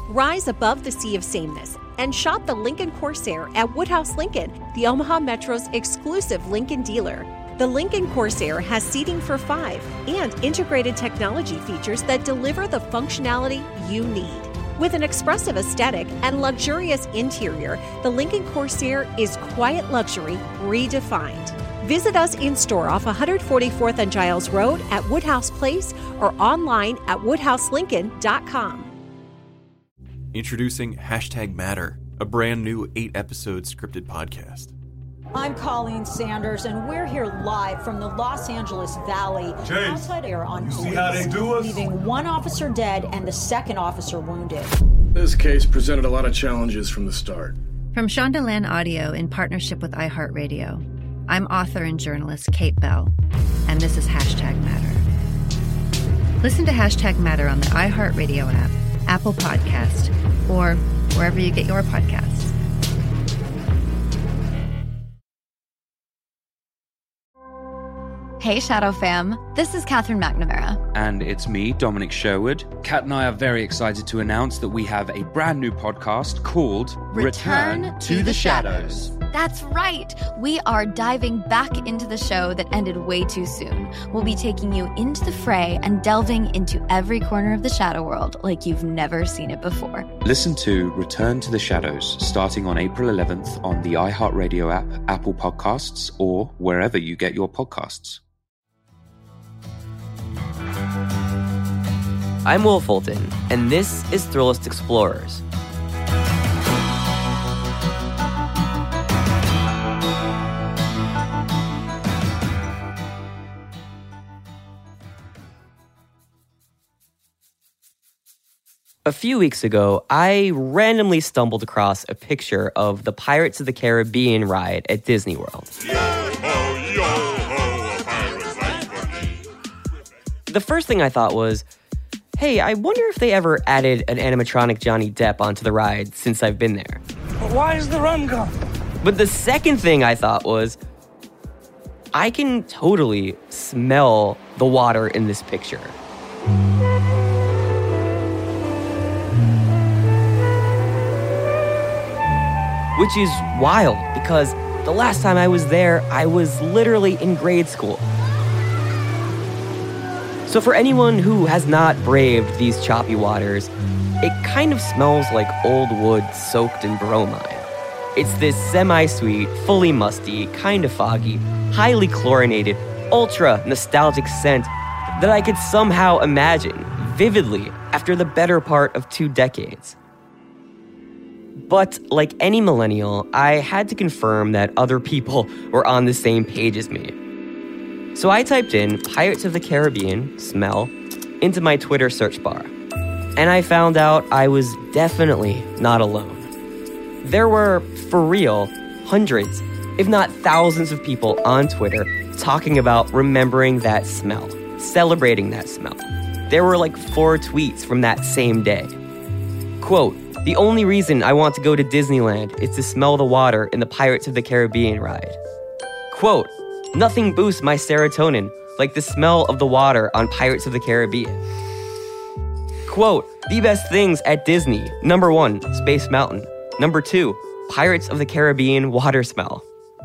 Rise above the sea of sameness and shop the Lincoln Corsair at Woodhouse Lincoln, the Omaha Metro's exclusive Lincoln dealer. The Lincoln Corsair has seating for 5 and integrated technology features that deliver the functionality you need. With an expressive aesthetic and luxurious interior, the Lincoln Corsair is quiet luxury redefined. Visit us in-store off 144th and Giles Road at Woodhouse Place or online at woodhouselincoln.com. Introducing #Matter, a brand new 8-episode scripted podcast. I'm Colleen Sanders, and we're here live from the Los Angeles Valley. Outside air on police, see how they do us? leaving one officer dead and the second officer wounded. This case presented a lot of challenges from the start. From Shondaland Audio in partnership with iHeartRadio, I'm author and journalist Kate Bell, and this is #Matter. Listen to #Matter on the iHeartRadio app, Apple Podcast, or wherever you get your podcasts. Hey, Shadow fam. This is Catherine McNamara. And it's me, Dominic Sherwood. Kat and I are very excited to announce that we have a brand new podcast called Return to the Shadows. That's right. We are diving back into the show that ended way too soon. We'll be taking you into the fray and delving into every corner of the shadow world like you've never seen it before. Listen to Return to the Shadows starting on April 11th on the iHeartRadio app, Apple Podcasts, or wherever you get your podcasts. I'm Will Fulton, and this is Thrillist Explorers. A few weeks ago, I randomly stumbled across a picture of the Pirates of the Caribbean ride at Disney World. The first thing I thought was, hey, I wonder if they ever added an animatronic Johnny Depp onto the ride since I've been there. But why is the rum gone? But the second thing I thought was, I can totally smell the water in this picture. Which is wild, because the last time I was there, I was literally in grade school. So for anyone who has not braved these choppy waters, it kind of smells like old wood soaked in bromine. It's this semi-sweet, fully musty, kind of foggy, highly chlorinated, ultra-nostalgic scent that I could somehow imagine vividly after the better part of 2 decades. But like any millennial, I had to confirm that other people were on the same page as me. So I typed in Pirates of the Caribbean smell into my Twitter search bar. And I found out I was definitely not alone. There were, for real, hundreds, if not thousands of people on Twitter talking about remembering that smell, celebrating that smell. There were like 4 tweets from that same day. Quote, "The only reason I want to go to Disneyland is to smell the water in the Pirates of the Caribbean ride." Quote, "Nothing boosts my serotonin like the smell of the water on Pirates of the Caribbean." Quote, "The best things at Disney. Number 1, Space Mountain. Number 2, Pirates of the Caribbean water smell."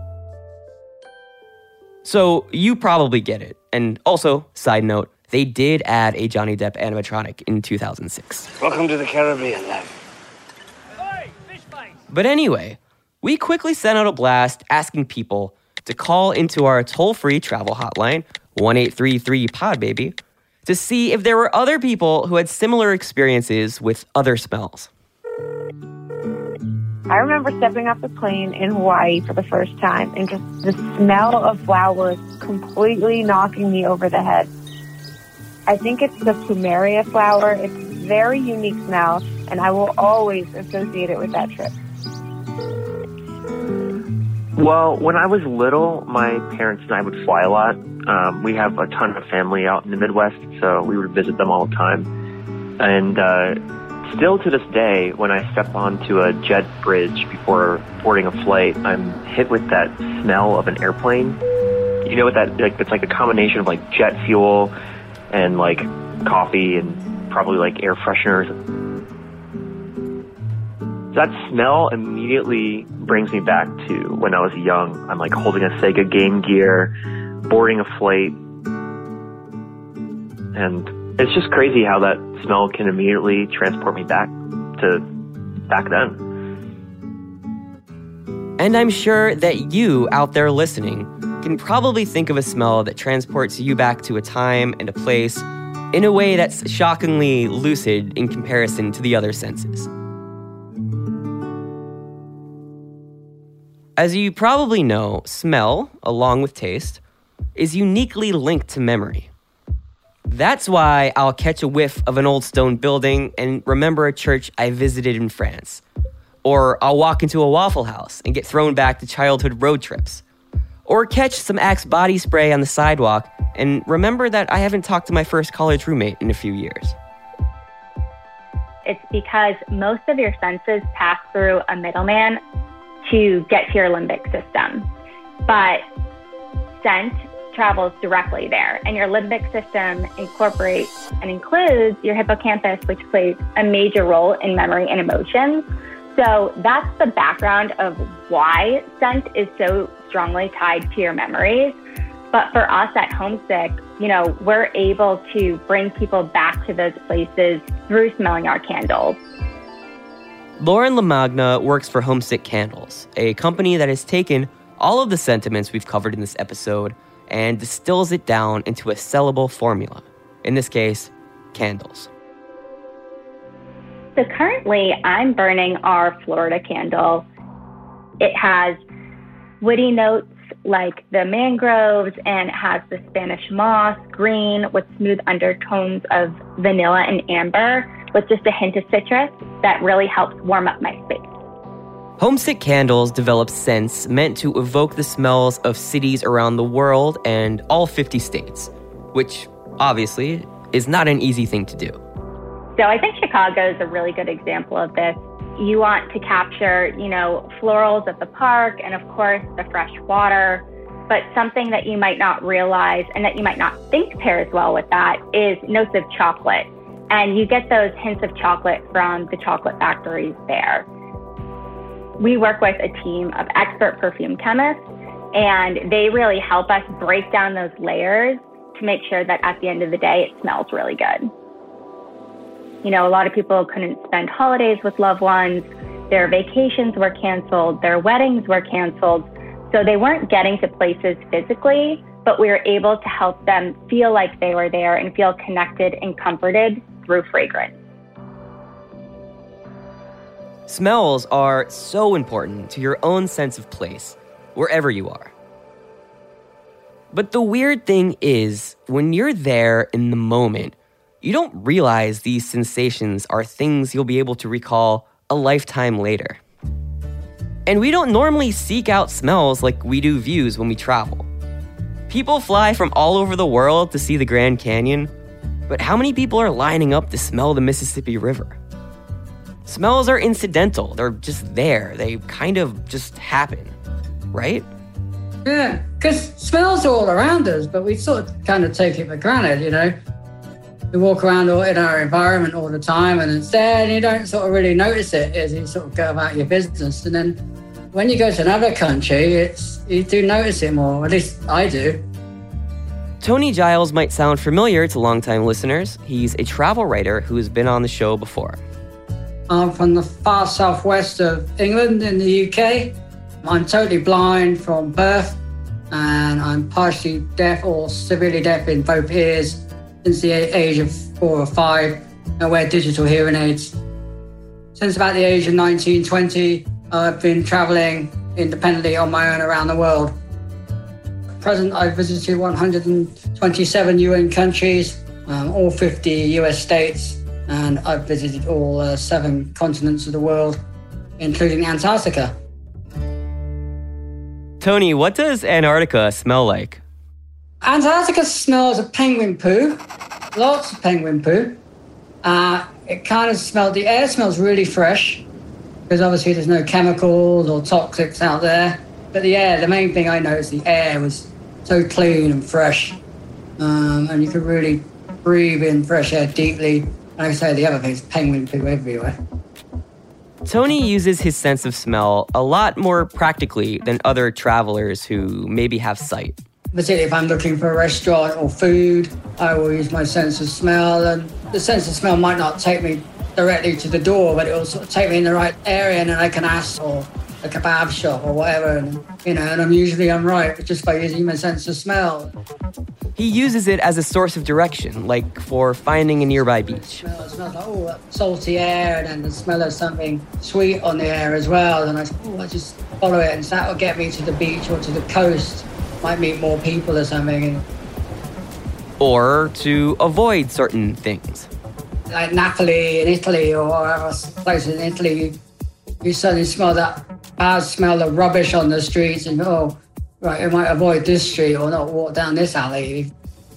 So you probably get it. And also, side note, they did add a Johnny Depp animatronic in 2006. Welcome to the Caribbean, then. But anyway, we quickly sent out a blast asking people to call into our toll-free travel hotline, 1-833-POD-BABY, to see if there were other people who had similar experiences with other smells. I remember stepping off the plane in Hawaii for the first time and just the smell of flowers completely knocking me over the head. I think it's the plumeria flower. It's a very unique smell, and I will always associate it with that trip. Well, when I was little, my parents and I would fly a lot. We have a ton of family out in the Midwest, so we would visit them all the time. And still to this day, when I step onto a jet bridge before boarding a flight, I'm hit with that smell of an airplane. You know what that, like, it's like a combination of like jet fuel and like coffee and probably like air fresheners. that smell immediately brings me back to when I was young. I'm like holding a Sega Game Gear, boarding a flight. And it's just crazy how that smell can immediately transport me back to back then. And I'm sure that you out there listening can probably think of a smell that transports you back to a time and a place in a way that's shockingly lucid in comparison to the other senses. As you probably know, smell, along with taste, is uniquely linked to memory. That's why I'll catch a whiff of an old stone building and remember a church I visited in France. Or I'll walk into a Waffle House and get thrown back to childhood road trips. Or catch some Axe body spray on the sidewalk and remember that I haven't talked to my first college roommate in a few years. It's because most of your senses pass through a middleman to get to your limbic system. But scent travels directly there, and your limbic system incorporates and includes your hippocampus, which plays a major role in memory and emotions. So that's the background of why scent is so strongly tied to your memories. But for us at Homesick, we're able to bring people back to those places through smelling our candles. Lauren LaMagna works for Homesick Candles, a company that has taken all of the sentiments we've covered in this episode and distills it down into a sellable formula. In this case, candles. So currently, I'm burning our Florida candle. It has woody notes like the mangroves, and it has the Spanish moss, green, with smooth undertones of vanilla and amber, with just a hint of citrus that really helps warm up my space. Homesick Candles develops scents meant to evoke the smells of cities around the world and all 50 states, which, obviously, is not an easy thing to do. So I think Chicago is a really good example of this. You want to capture, florals at the park and, of course, the fresh water. But something that you might not realize and that you might not think pairs well with that is notes of chocolate. And you get those hints of chocolate from the chocolate factories there. We work with a team of expert perfume chemists, and they really help us break down those layers to make sure that at the end of the day, it smells really good. A lot of people couldn't spend holidays with loved ones. Their vacations were canceled. Their weddings were canceled. So they weren't getting to places physically, but we were able to help them feel like they were there and feel connected and comforted through fragrance. Smells are so important to your own sense of place, wherever you are. But the weird thing is, when you're there in the moment, you don't realize these sensations are things you'll be able to recall a lifetime later. And we don't normally seek out smells like we do views when we travel. People fly from all over the world to see the Grand Canyon, but how many people are lining up to smell the Mississippi River? Smells are incidental. They're just there. They kind of just happen, right? Yeah, because smells are all around us, but we sort of kind of take it for granted, We walk around in our environment all the time and it's there and you don't sort of really notice it as you sort of go about your business. And then when you go to another country, you do notice it more, at least I do. Tony Giles might sound familiar to longtime listeners. He's a travel writer who has been on the show before. I'm from the far southwest of England in the UK. I'm totally blind from birth and I'm partially deaf or severely deaf in both ears. Since the age of 4 or 5, I wear digital hearing aids. Since about the age of 19, 20, I've been traveling independently on my own around the world. At present, I've visited 127 UN countries, all 50 US states, and I've visited all 7 continents of the world, including Antarctica. Tony, what does Antarctica smell like? Antarctica smells of penguin poo, lots of penguin poo. It kind of the air smells really fresh, because obviously there's no chemicals or toxics out there. But the main thing I noticed, the air was so clean and fresh, and you could really breathe in fresh air deeply. Like I say, the other thing is penguin poo everywhere. Tony uses his sense of smell a lot more practically than other travelers who maybe have sight. Particularly if I'm looking for a restaurant or food, I will use my sense of smell. And the sense of smell might not take me directly to the door, but it will sort of take me in the right area, and then I can ask for a kebab shop or whatever. And, and I'm right just by using my sense of smell. He uses it as a source of direction, like for finding a nearby beach. It smells like, salty air, and then the smell of something sweet on the air as well. And I just follow it, and that will get me to the beach or to the coast. Might meet more people or something. Or to avoid certain things. Like Napoli in Italy or whatever place in Italy, you suddenly smell that bad smell of rubbish on the streets and, right, I might avoid this street or not walk down this alley.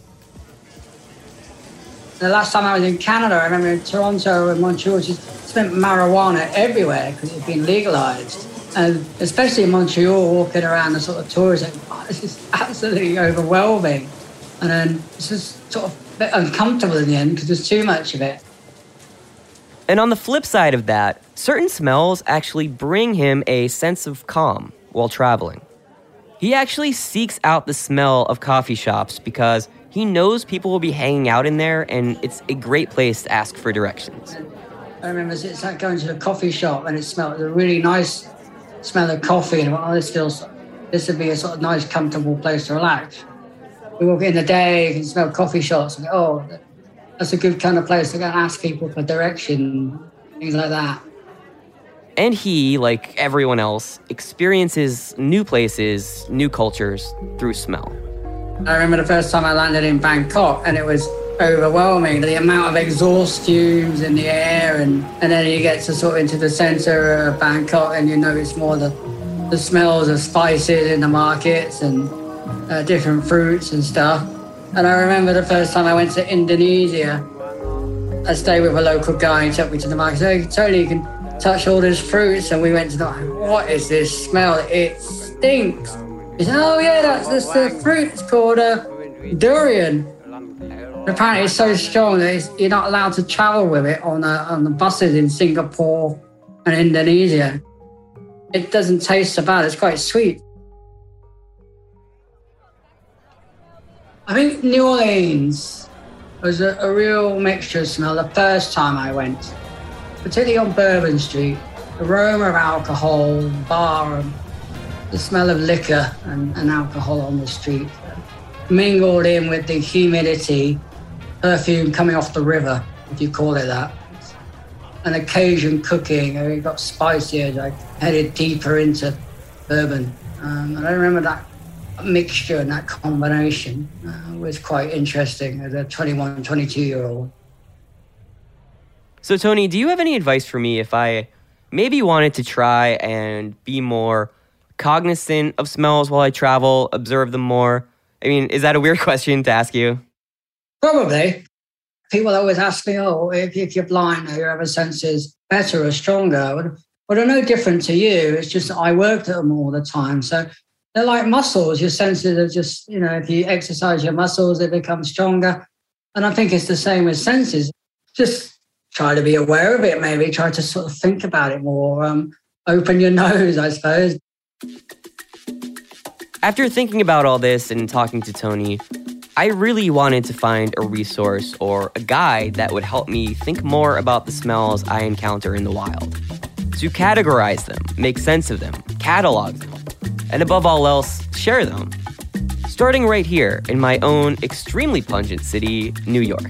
The last time I was in Canada, I remember in Toronto and Montreal, just smelled marijuana everywhere because it's been legalized. And especially in Montreal, walking around the sort of tourism, this is absolutely overwhelming. And then it's just sort of a bit uncomfortable in the end because there's too much of it. And on the flip side of that, certain smells actually bring him a sense of calm while traveling. He actually seeks out the smell of coffee shops because he knows people will be hanging out in there, and it's a great place to ask for directions. I remember it's like going to a coffee shop and it smelled a really nice smell of coffee, and this would be a sort of nice, comfortable place to relax. We walk in the day, you can smell coffee shops, and that's a good kind of place to go and ask people for direction, things like that. And he, like everyone else, experiences new places, new cultures through smell. I remember the first time I landed in Bangkok, and it was overwhelming, the amount of exhaust fumes in the air, and then you get to sort of into the center of Bangkok and you notice more the smells of spices in the markets and different fruits and stuff. And I remember the first time I went to Indonesia, I stayed with a local guy and he took me to the market. So totally you can touch all these fruits, and we went to what is this smell? It stinks. He said, that's the fruit. It's called durian. Apparently it's so strong that you're not allowed to travel with it on the buses in Singapore and Indonesia. It doesn't taste so bad. It's quite sweet. I think New Orleans was a real mixture of smell the first time I went, particularly on Bourbon Street. The aroma of alcohol, bar, and the smell of liquor and alcohol on the street mingled in with the humidity, perfume coming off the river, if you call it that. And occasion cooking, it got spicier, I headed deeper into bourbon. And I remember that mixture and that combination was quite interesting as a 21, 22-year-old. So Tony, do you have any advice for me if I maybe wanted to try and be more cognizant of smells while I travel, observe them more? I mean, is that a weird question to ask you? Probably. People always ask me, if you're blind, are your other senses better or stronger? Well, they're no different to you. It's just that I worked at them all the time. So they're like muscles. Your senses are just, if you exercise your muscles, they become stronger. And I think it's the same with senses. Just try to be aware of it, maybe. Try to sort of think about it more. Open your nose, I suppose. After thinking about all this and talking to Tony, I really wanted to find a resource or a guide that would help me think more about the smells I encounter in the wild. To categorize them, make sense of them, catalog them, and above all else, share them. Starting right here in my own extremely pungent city, New York.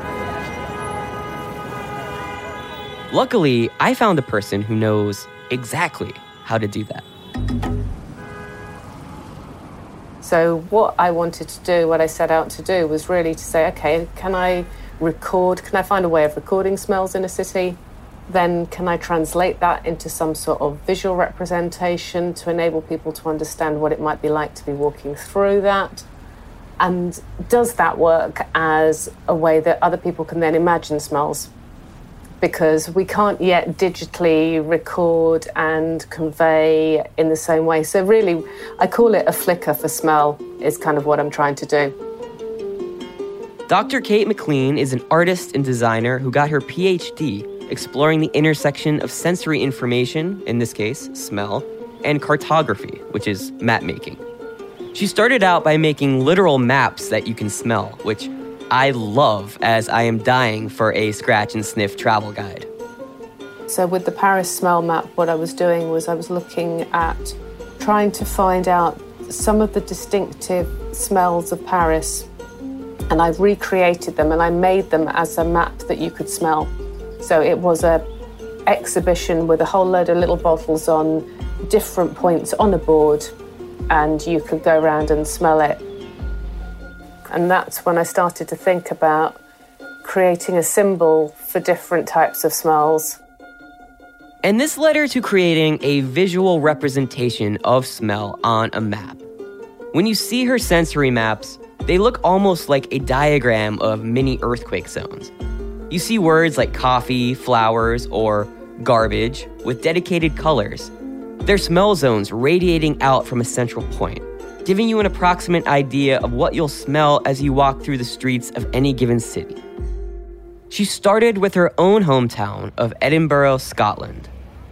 Luckily, I found a person who knows exactly how to do that. So what I wanted to do, what I set out to do, was really to say, okay, can I find a way of recording smells in a city? Then can I translate that into some sort of visual representation to enable people to understand what it might be like to be walking through that? And does that work as a way that other people can then imagine smells? Because we can't yet digitally record and convey in the same way. So really, I call it a flicker for smell, is kind of what I'm trying to do. Dr. Kate McLean is an artist and designer who got her PhD exploring the intersection of sensory information, in this case, smell, and cartography, which is map making. She started out by making literal maps that you can smell, which I love as I am dying for a scratch and sniff travel guide. So with the Paris smell map, what I was doing was I was looking at trying to find out some of the distinctive smells of Paris, and I recreated them and I made them as a map that you could smell. So it was an exhibition with a whole load of little bottles on different points on a board, and you could go around and smell it. And that's when I started to think about creating a symbol for different types of smells. And this led her to creating a visual representation of smell on a map. When you see her sensory maps, they look almost like a diagram of mini earthquake zones. You see words like coffee, flowers, or garbage with dedicated colors. They're smell zones radiating out from a central point, giving you an approximate idea of what you'll smell as you walk through the streets of any given city. She started with her own hometown of Edinburgh, Scotland.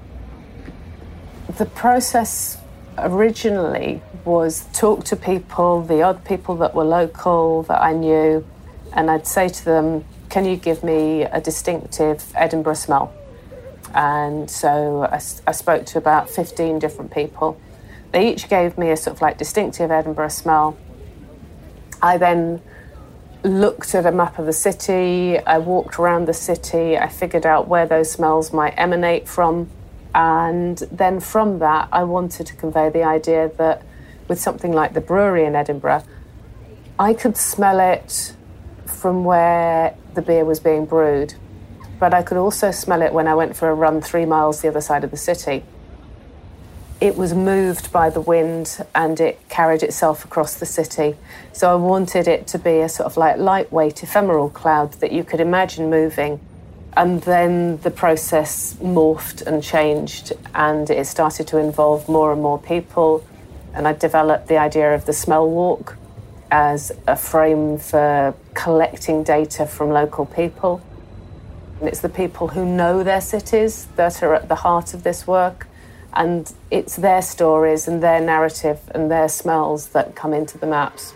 The process originally was talk to people, the odd people that were local that I knew, and I'd say to them, can you give me a distinctive Edinburgh smell? And so I spoke to about 15 different people. They each gave me a sort of like distinctive Edinburgh smell. I then looked at a map of the city, I walked around the city, I figured out where those smells might emanate from, and then from that I wanted to convey the idea that with something like the brewery in Edinburgh, I could smell it from where the beer was being brewed, but I could also smell it when I went for a run 3 miles the other side of the city. It was moved by the wind and it carried itself across the city. So I wanted it to be a sort of like lightweight, ephemeral cloud that you could imagine moving. And then the process morphed and changed, and it started to involve more and more people. And I developed the idea of the smell walk as a frame for collecting data from local people. And it's the people who know their cities that are at the heart of this work. And it's their stories and their narrative and their smells that come into the maps.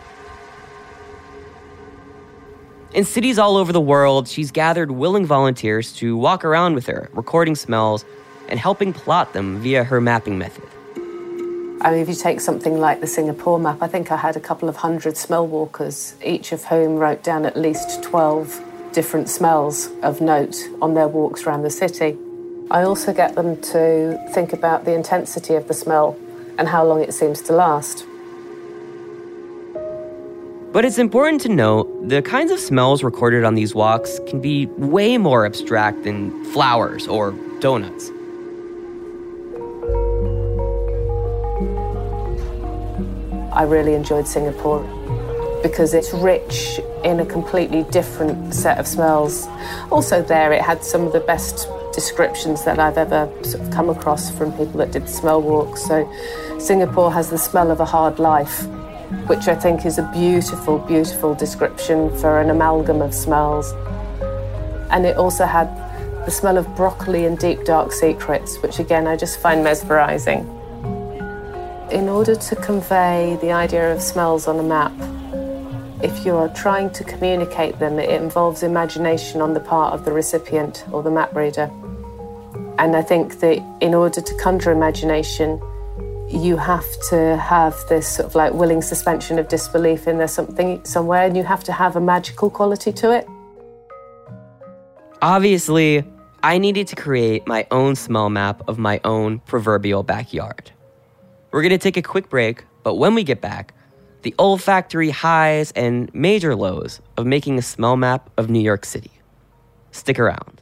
In cities all over the world, she's gathered willing volunteers to walk around with her, recording smells and helping plot them via her mapping method. I mean, if you take something like the Singapore map, I think I had a couple of hundred smell walkers, each of whom wrote down at least 12 different smells of note on their walks around the city. I also get them to think about the intensity of the smell and how long it seems to last. But it's important to note, the kinds of smells recorded on these walks can be way more abstract than flowers or donuts. I really enjoyed Singapore because it's rich in a completely different set of smells. Also there, it had some of the best descriptions that I've ever sort of come across from people that did smell walks. So Singapore has the smell of a hard life, which I think is a beautiful, beautiful description for an amalgam of smells. And it also had the smell of broccoli and deep dark secrets, which again I just find mesmerizing. In order to convey the idea of smells on a map, if you're trying to communicate them, it involves imagination on the part of the recipient or the map reader. And I think that in order to conjure imagination, you have to have this sort of like willing suspension of disbelief in there's something somewhere, and you have to have a magical quality to it. Obviously, I needed to create my own smell map of my own proverbial backyard. We're going to take a quick break, but when we get back, the olfactory highs and major lows of making a smell map of New York City. Stick around.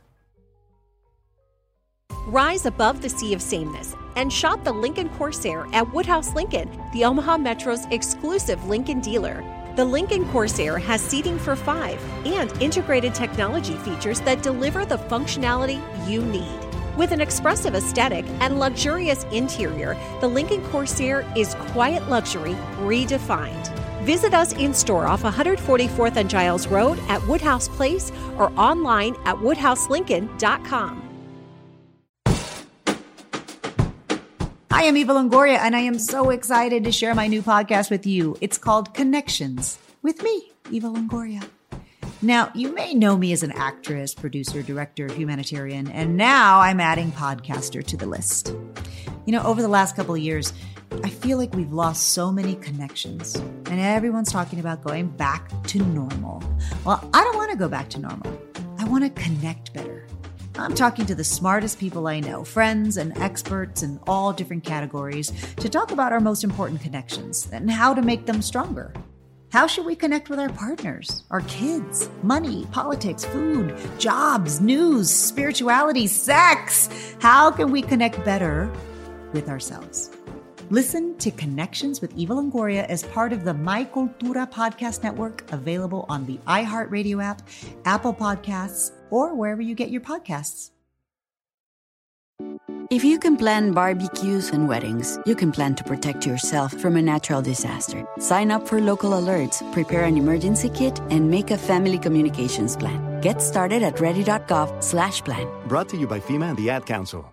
Rise above the sea of sameness and shop the Lincoln Corsair at Woodhouse Lincoln, the Omaha Metro's exclusive Lincoln dealer. The Lincoln Corsair has seating for 5 and integrated technology features that deliver the functionality you need. With an expressive aesthetic and luxurious interior, the Lincoln Corsair is quiet luxury redefined. Visit us in-store off 144th and Giles Road at Woodhouse Place or online at woodhouselincoln.com. Hi, I'm Eva Longoria, and I am so excited to share my new podcast with you. It's called Connections with me, Eva Longoria. Now, you may know me as an actress, producer, director, humanitarian, and now I'm adding podcaster to the list. You know, over the last couple of years, I feel like we've lost so many connections, and everyone's talking about going back to normal. Well, I don't want to go back to normal. I want to connect better. I'm talking to the smartest people I know, friends and experts in all different categories, to talk about our most important connections and how to make them stronger. How should we connect with our partners, our kids, money, politics, food, jobs, news, spirituality, sex? How can we connect better with ourselves? Listen to Connections with Eva Longoria as part of the My Cultura podcast network, available on the iHeartRadio app, Apple Podcasts, or wherever you get your podcasts. If you can plan barbecues and weddings, you can plan to protect yourself from a natural disaster. Sign up for local alerts, prepare an emergency kit, and make a family communications plan. Get started at ready.gov/plan. Brought to you by FEMA and the Ad Council.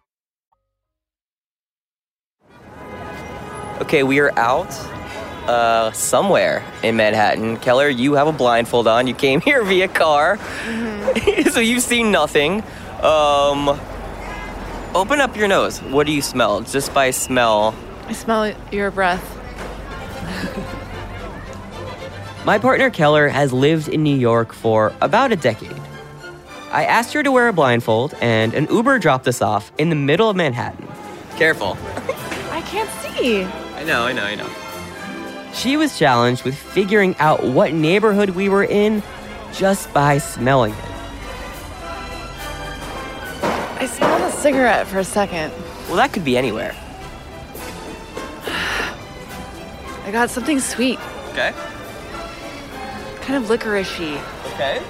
Okay, we are out somewhere in Manhattan. Keller, you have a blindfold on. You came here via car, so you've seen nothing. Open up your nose. What do you smell? Just by smell. I smell your breath. My partner Keller has lived in New York for about a decade. I asked her to wear a blindfold, and an Uber dropped us off in the middle of Manhattan. Careful. I can't see. I know. She was challenged with figuring out what neighborhood we were in just by smelling it. I smelled a cigarette for a second. Well, that could be anywhere. I got something sweet. Okay. Kind of licorice-y. Okay.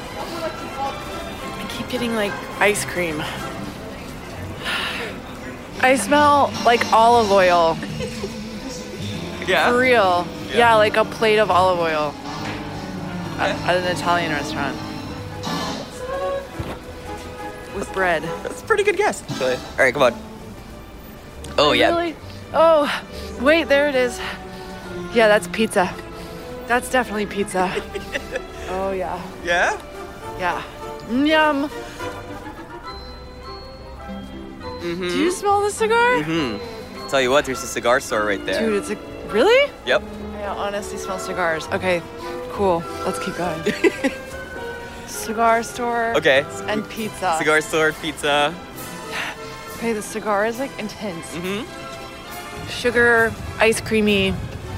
I keep getting, like, ice cream. I smell like olive oil. Yeah? For real. Yeah, like a plate of olive oil at an Italian restaurant. With bread. That's a pretty good guess, actually. All right, come on. Oh, yeah. Really? Oh, wait, there it is. Yeah, that's pizza. That's definitely pizza. Oh, yeah. Yeah? Yeah. Yum. Mm-hmm. Do you smell the cigar? Mm-hmm. Tell you what, there's a cigar store right there. Dude, it's a... Really? Yep. I honestly smell cigars. Okay, cool. Let's keep going. Cigar store. Okay. And pizza. Cigar store, pizza. Okay, the cigar is, like, intense. Mm-hmm. Sugar, ice creamy,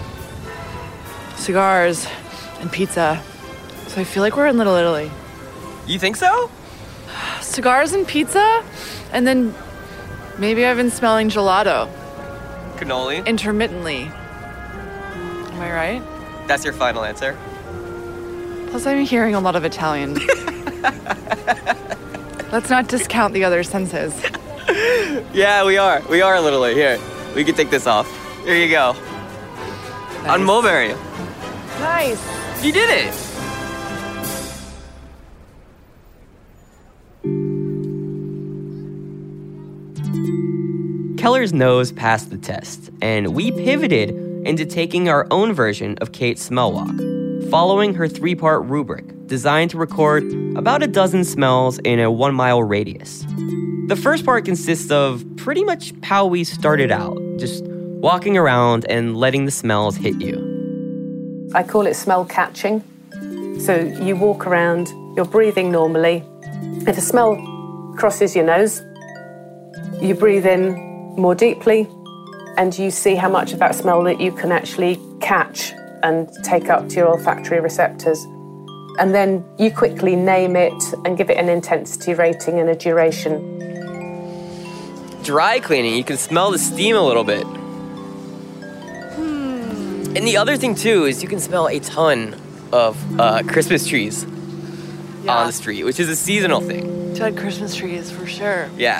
cigars, and pizza. So I feel like we're in Little Italy. You think so? Cigars and pizza, and then maybe I've been smelling gelato. Cannoli. Intermittently. Am I right? That's your final answer? Plus, I'm hearing a lot of Italian. Let's not discount the other senses. Yeah, we are. We are a little late. Here, we can take this off. Here you go. Nice. On Mulberry. Nice. You did it. Keller's nose passed the test, and we pivoted into taking our own version of Kate's Smell Walk, following her 3-part rubric designed to record about a dozen smells in a 1-mile radius. The first part consists of pretty much how we started out, just walking around and letting the smells hit you. I call it smell catching. So you walk around, you're breathing normally. If a smell crosses your nose, you breathe in more deeply, and you see how much of that smell that you can actually catch and take up to your olfactory receptors. And then you quickly name it and give it an intensity rating and a duration. Dry cleaning, you can smell the steam a little bit. And the other thing too is you can smell a ton of Christmas trees on the street, which is a seasonal thing. Dead Christmas trees, for sure. Yeah.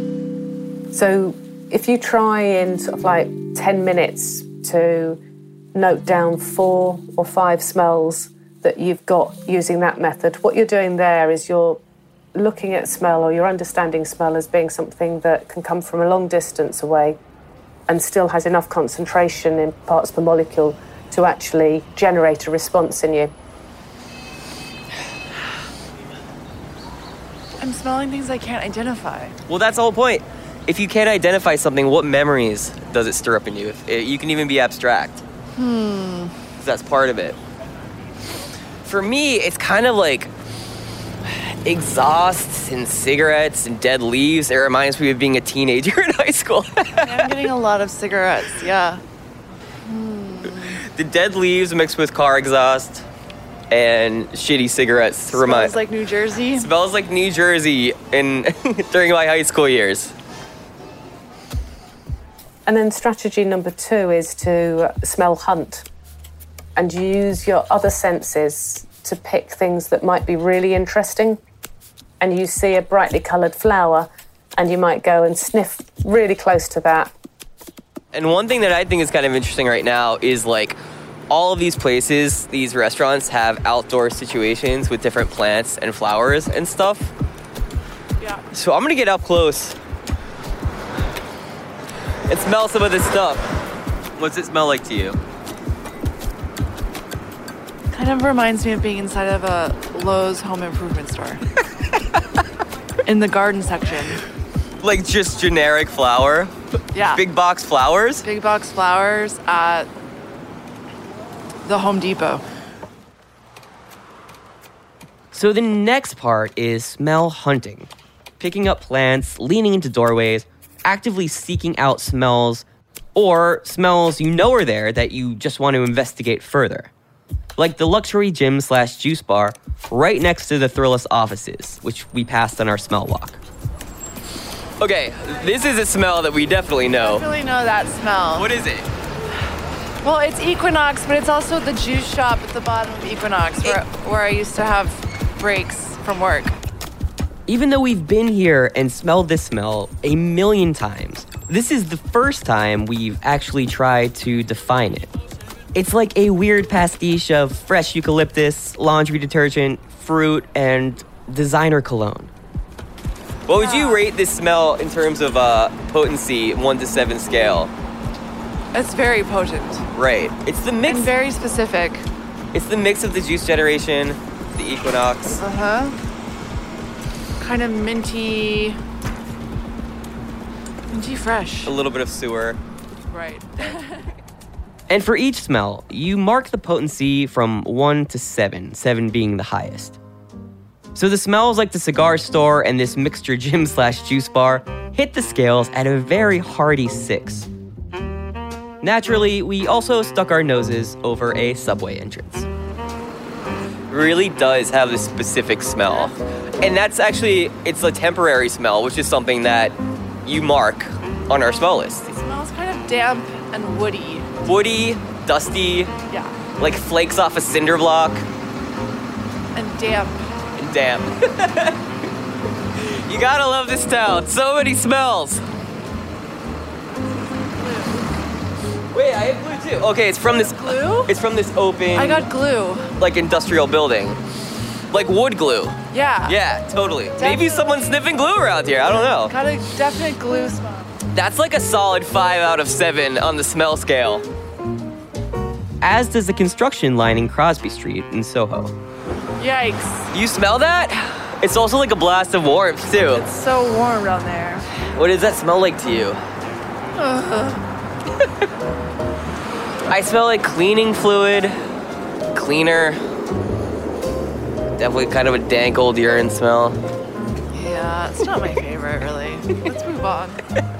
So if you try in sort of like 10 minutes to note down 4 or 5 smells that you've got using that method. What you're doing there is you're looking at smell, or you're understanding smell as being something that can come from a long distance away and still has enough concentration in parts of the molecule to actually generate a response in you. I'm smelling things I can't identify. Well, that's the whole point. If you can't identify something, what memories does it stir up in you? You can even be abstract. So that's part of it. For me, it's kind of like exhausts and cigarettes and dead leaves. It reminds me of being a teenager in high school. I'm getting a lot of cigarettes, yeah. The dead leaves mixed with car exhaust and shitty cigarettes. Smells like New Jersey. Smells like New Jersey during my high school years. And then strategy number 2 is to smell hunt and use your other senses to pick things that might be really interesting. And you see a brightly coloured flower and you might go and sniff really close to that. And one thing that I think is kind of interesting right now is like all of these places, these restaurants have outdoor situations with different plants and flowers and stuff. Yeah. So I'm gonna get up close and smell some of this stuff. What's it smell like to you? Kind of reminds me of being inside of a Lowe's home improvement store. In the garden section. Like just generic flower? Yeah. Big box flowers? Big box flowers at the Home Depot. So the next part is smell hunting. Picking up plants, leaning into doorways, actively seeking out smells, or smells you know are there that you just want to investigate further. Like the luxury gym/juice bar right next to the Thrillist offices, which we passed on our smell walk. Okay, this is a smell that we definitely know. Definitely know that smell. What is it? Well, it's Equinox, but it's also the juice shop at the bottom of Equinox where I used to have breaks from work. Even though we've been here and smelled this smell a million times, this is the first time we've actually tried to define it. It's like a weird pastiche of fresh eucalyptus, laundry detergent, fruit, and designer cologne. What would you rate this smell in terms of potency, 1 to 7 scale? It's very potent. Right. It's the mix. And very specific. It's the mix of the Juice Generation, the Equinox. Kind of minty fresh. A little bit of sewer. Right. And for each smell, you mark the potency from 1 to 7, 7 being the highest. So the smells like the cigar store and this mixture gym/juice bar hit the scales at a very hearty 6. Naturally, we also stuck our noses over a subway entrance. It really does have this specific smell. And that's actually, it's a temporary smell, which is something that you mark on our smell list. It smells kind of damp and woody. Woody, dusty, yeah, like flakes off a cinder block. And damp. And damp. You gotta love this town. So many smells. Wait, I have glue too. Okay, it's from this glue. It's from this open. I got glue. Like industrial building, like wood glue. Yeah. Yeah, totally. Definitely. Maybe someone's sniffing glue around here. I don't know. Got a definite glue smell. That's like a solid 5 out of 7 on the smell scale. As does the construction lining Crosby Street in Soho. Yikes. You smell that? It's also like a blast of warmth too. It's so warm down there. What does that smell like to you? I smell like cleaning fluid, cleaner, definitely kind of a dank old urine smell. Yeah, it's not my favorite really. Let's move on.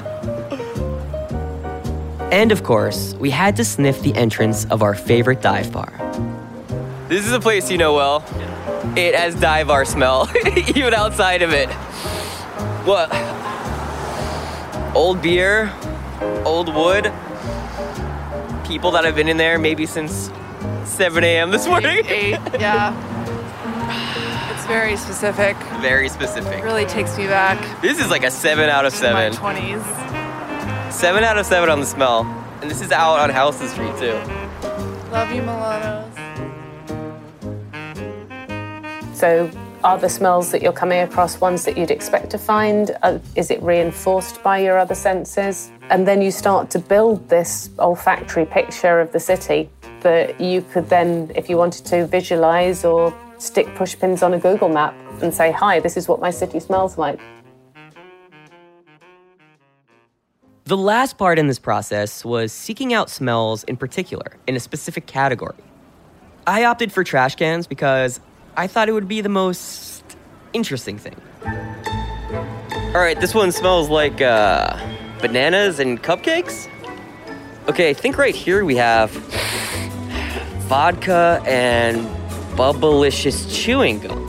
And of course, we had to sniff the entrance of our favorite dive bar. This is a place you know well. It has dive bar smell, even outside of it. What? Old beer, old wood, people that have been in there maybe since 7 a.m. this morning. 8, yeah. It's very specific. Very specific. It really takes me back. This is like a 7 out of 7. In my 20s. 7 out of 7 on the smell. And this is out on Houston Street too. Love you, mulattoes. So are the smells that you're coming across ones that you'd expect to find? Is it reinforced by your other senses? And then you start to build this olfactory picture of the city that you could then, if you wanted to, visualize or stick pushpins on a Google map and say, hi, this is what my city smells like. The last part in this process was seeking out smells in particular, in a specific category. I opted for trash cans because I thought it would be the most interesting thing. All right, this one smells like bananas and cupcakes. Okay, I think right here we have vodka and Bubblicious chewing gum.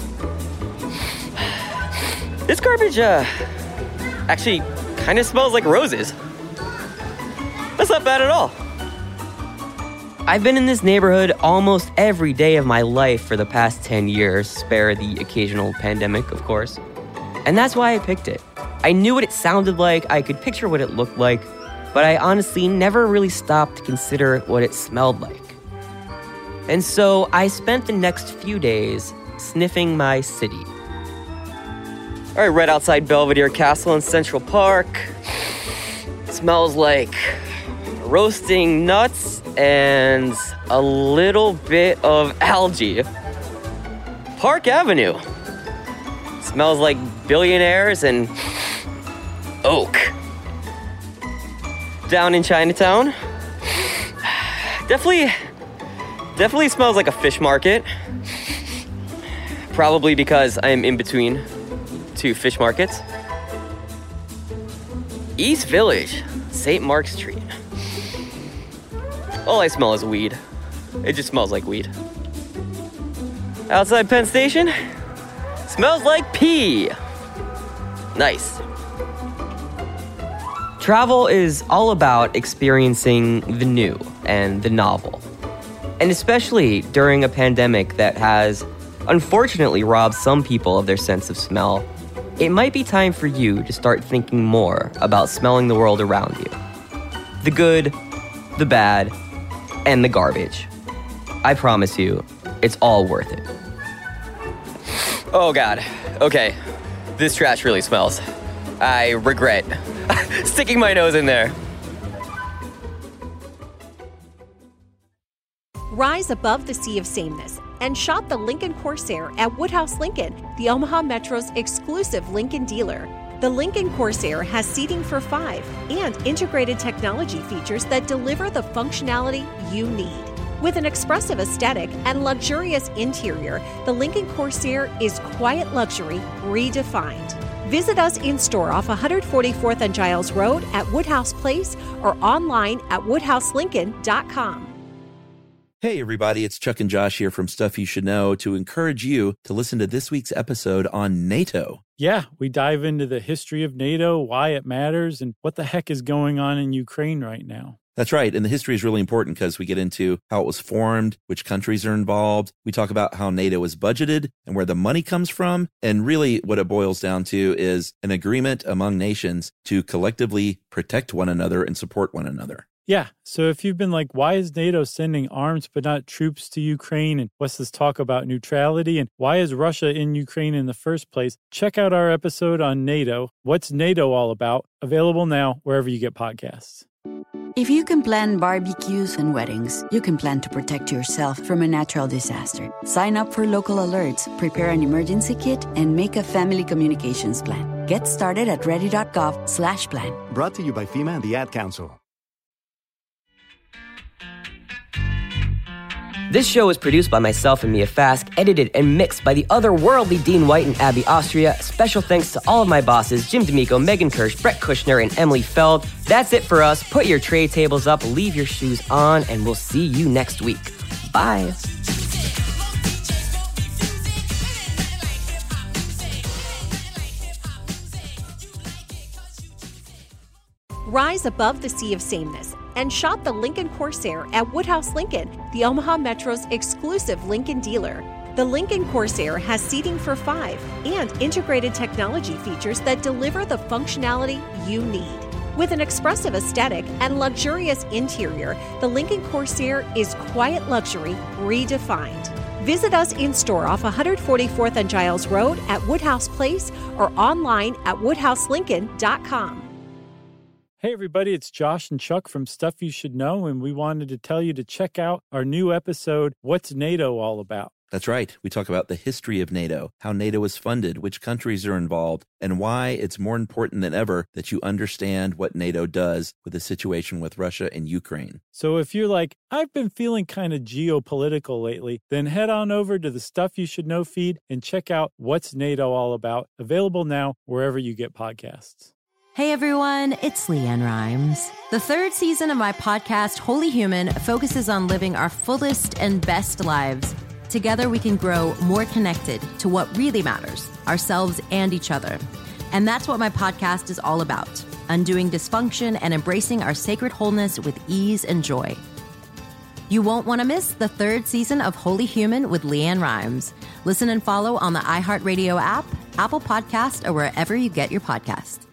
This garbage actually kind of smells like roses. That's not bad at all. I've been in this neighborhood almost every day of my life for the past 10 years, spare the occasional pandemic, of course. And that's why I picked it. I knew what it sounded like, I could picture what it looked like, but I honestly never really stopped to consider what it smelled like. And so I spent the next few days sniffing my city. All right, right outside Belvedere Castle in Central Park. It smells like roasting nuts and a little bit of algae. Park Avenue. It smells like billionaires and oak. Down in Chinatown. Definitely smells like a fish market. Probably because I am in between two fish markets. East Village, St. Mark's Street. All I smell is weed. It just smells like weed. Outside Penn Station, smells like pee. Nice. Travel is all about experiencing the new and the novel. And especially during a pandemic that has unfortunately robbed some people of their sense of smell, it might be time for you to start thinking more about smelling the world around you. The good, the bad, and the garbage. I promise you, it's all worth it. Oh God, okay. This trash really smells. I regret sticking my nose in there. Rise above the sea of sameness and shop the Lincoln Corsair at Woodhouse Lincoln, the Omaha Metro's exclusive Lincoln dealer. The Lincoln Corsair has seating for 5 and integrated technology features that deliver the functionality you need. With an expressive aesthetic and luxurious interior, the Lincoln Corsair is quiet luxury redefined. Visit us in-store off 144th and Giles Road at Woodhouse Place or online at woodhouselincoln.com. Hey everybody, it's Chuck and Josh here from Stuff You Should Know to encourage you to listen to this week's episode on NATO. Yeah, we dive into the history of NATO, why it matters, and what the heck is going on in Ukraine right now. That's right, and the history is really important because we get into how it was formed, which countries are involved. We talk about how NATO is budgeted and where the money comes from, and really what it boils down to is an agreement among nations to collectively protect one another and support one another. Yeah, so if you've been like, why is NATO sending arms but not troops to Ukraine? And what's this talk about neutrality? And why is Russia in Ukraine in the first place? Check out our episode on NATO. What's NATO all about? Available now wherever you get podcasts. If you can plan barbecues and weddings, you can plan to protect yourself from a natural disaster. Sign up for local alerts, prepare an emergency kit, and make a family communications plan. Get started at ready.gov/plan. Brought to you by FEMA and the Ad Council. This show is produced by myself and Mia Fask, edited and mixed by the otherworldly Dean White and Abby Austria. Special thanks to all of my bosses, Jim D'Amico, Megan Kirsch, Brett Kushner, and Emily Feld. That's it for us. Put your tray tables up, leave your shoes on, and we'll see you next week. Bye. Rise above the sea of sameness and shop the Lincoln Corsair at Woodhouse Lincoln, the Omaha Metro's exclusive Lincoln dealer. The Lincoln Corsair has seating for 5 and integrated technology features that deliver the functionality you need. With an expressive aesthetic and luxurious interior, the Lincoln Corsair is quiet luxury redefined. Visit us in-store off 144th and Giles Road at Woodhouse Place or online at woodhouselincoln.com. Hey everybody, it's Josh and Chuck from Stuff You Should Know, and we wanted to tell you to check out our new episode, What's NATO All About? That's right. We talk about the history of NATO, how NATO is funded, which countries are involved, and why it's more important than ever that you understand what NATO does with the situation with Russia and Ukraine. So if you're like, I've been feeling kind of geopolitical lately, then head on over to the Stuff You Should Know feed and check out What's NATO All About, available now wherever you get podcasts. Hey everyone, it's Leanne Rimes. The third season of my podcast, Holy Human, focuses on living our fullest and best lives. Together we can grow more connected to what really matters, ourselves and each other. And that's what my podcast is all about, undoing dysfunction and embracing our sacred wholeness with ease and joy. You won't want to miss the third season of Holy Human with Leanne Rimes. Listen and follow on the iHeartRadio app, Apple Podcast, or wherever you get your podcasts.